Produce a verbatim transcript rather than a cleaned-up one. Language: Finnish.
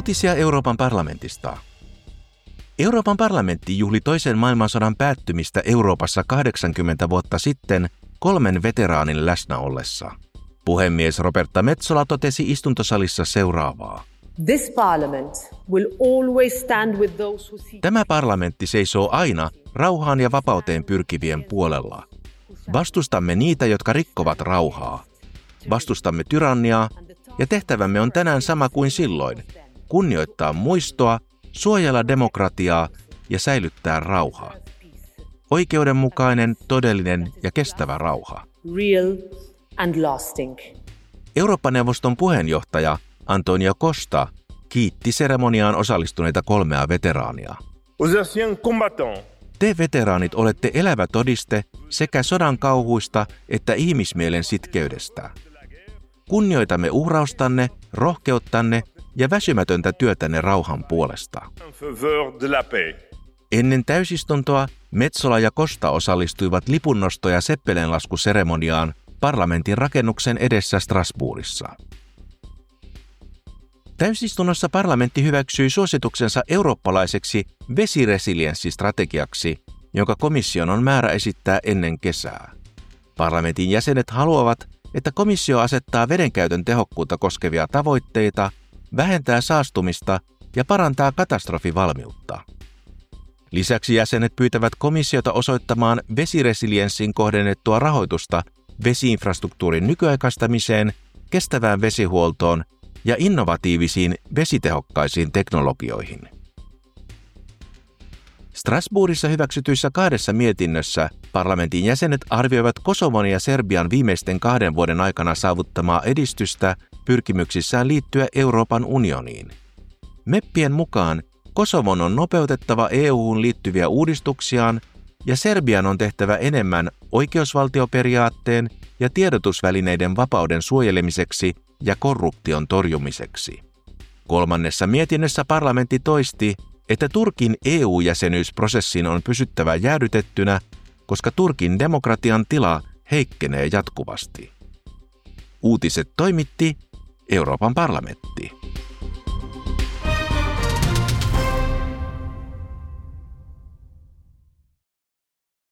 Uutisia Euroopan parlamentista. Euroopan parlamentti juhli toisen maailmansodan päättymistä Euroopassa kahdeksankymmentä vuotta sitten kolmen veteraanin läsnä ollessa. Puhemies Roberta Metsola totesi istuntosalissa seuraavaa. This parliament will always stand with those who seek... Tämä parlamentti seisoo aina rauhaan ja vapauteen pyrkivien puolella. Vastustamme niitä, jotka rikkovat rauhaa. Vastustamme tyranniaa, ja tehtävämme on tänään sama kuin silloin. Kunnioittaa muistoa, suojella demokratiaa ja säilyttää rauhaa. Oikeudenmukainen, todellinen ja kestävä rauha. Real and lasting. Eurooppa-neuvoston puheenjohtaja Antonio Costa kiitti seremoniaan osallistuneita kolmea veteraania. Te veteraanit olette elävä todiste sekä sodan kauhuista että ihmismielen sitkeydestä. Kunnioitamme uhraustanne, rohkeuttanne ja väsymätöntä työtänne rauhan puolesta. Ennen täysistuntoa Metsola ja Costa osallistuivat lipunnosto- ja seppelenlaskuseremoniaan parlamentin rakennuksen edessä Strasbourgissa. Täysistunnossa parlamentti hyväksyi suosituksensa eurooppalaiseksi vesiresilienssistrategiaksi, jonka komission on määrä esittää ennen kesää. Parlamentin jäsenet haluavat, että komissio asettaa vedenkäytön tehokkuutta koskevia tavoitteita, vähentää saastumista ja parantaa katastrofivalmiutta. Lisäksi jäsenet pyytävät komissiota osoittamaan vesiresilienssin kohdennettua rahoitusta vesiinfrastruktuurin nykyaikaistamiseen, kestävään vesihuoltoon ja innovatiivisiin vesitehokkaisiin teknologioihin. Strasbourgissa hyväksytyissä kahdessa mietinnössä parlamentin jäsenet arvioivat Kosovon ja Serbian viimeisten kahden vuoden aikana saavuttamaa edistystä pyrkimyksissään liittyä Euroopan unioniin. Meppien mukaan Kosovon on nopeutettava E U:hun liittyviä uudistuksiaan ja Serbian on tehtävä enemmän oikeusvaltioperiaatteen ja tiedotusvälineiden vapauden suojelemiseksi ja korruption torjumiseksi. Kolmannessa mietinnössä parlamentti toisti, että Turkin E U-jäsenyysprosessin on pysyttävä jäädytettynä, koska Turkin demokratian tila heikkenee jatkuvasti. Uutiset toimitti Euroopan parlamentti.